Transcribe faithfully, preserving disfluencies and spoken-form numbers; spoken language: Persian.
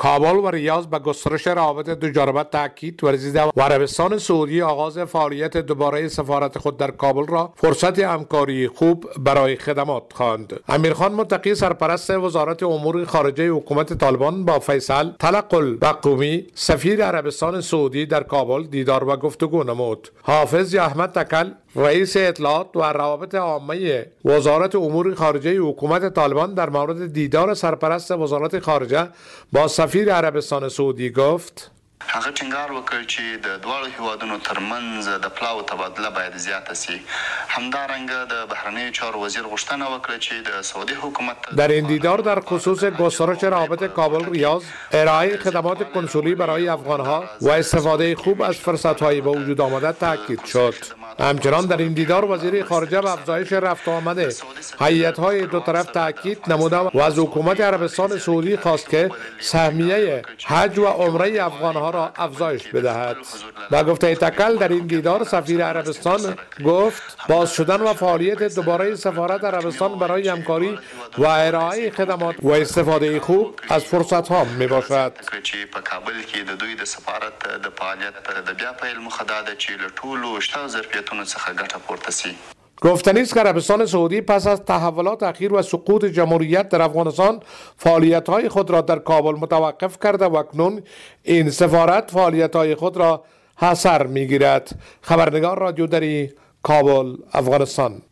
کابل و ریاض به گسترش روابط دو جانبه تاکید ورزیده و عربستان سعودی آغاز فعالیت دوباره سفارت خود در کابل را فرصت همکاری خوب برای خدمات خواند. امیرخان متقی سرپرست وزارت امور خارجه حکومت طالبان با فیصل طلق البقومی سفیر عربستان سعودی در کابل دیدار و گفتگو نمود. حافظ احمد تکل رئیس اطلاعات و روابط عامه وزارت امور خارجه حکومت طالبان در مورد دیدار سرپرست وزارت خارجه با سفیر عربستان سعودی گفت: هغه ټینګار وکړ چې د دواړو هیوادونو ترمنځ د پلاو تبادله باید زیاته سي. همدارنګه د بهرنیو چارو وزیر غوښتنه وکړه چې د سعودي حکومت در این دیدار در خصوص گسترش روابط کابل ریاض، ارائه خدمات کنسولی برای افغانها و استفاده خوب از فرصت‌های به وجود آمده تاکید شد. همچنان در این دیدار وزیر خارجه به افزایش رفت و آمد هیئت‌های دو طرف تاکید نموده و از حکومت عربستان سعودی خواست که سهمیه حج و عمره افغانها را افزایش بدهد. با گفته تکل در این دیدار سفیر عربستان گفت باز شدن و فعالیت دوباره سفارت عربستان برای همکاری و ارائه خدمات و استفاده خوب از فرصت‌ها میباشد. په کابل کې د دوی د سفارت د فعالیت د بیا پیل مخه ده چې له ټولو شته ظرفیتونو څخه ګټه پورته سي. گفتنی است که عربستان سعودی پس از تحولات اخیر و سقوط جمهوریت در افغانستان فعالیت‌های خود را در کابل متوقف کرده و اکنون این سفارت فعالیت‌های خود را حصر می‌گیرد. خبرنگار رادیو دری کابل، افغانستان.